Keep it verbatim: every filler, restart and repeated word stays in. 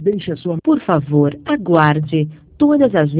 Deixe a sua... Por favor, aguarde. Todas as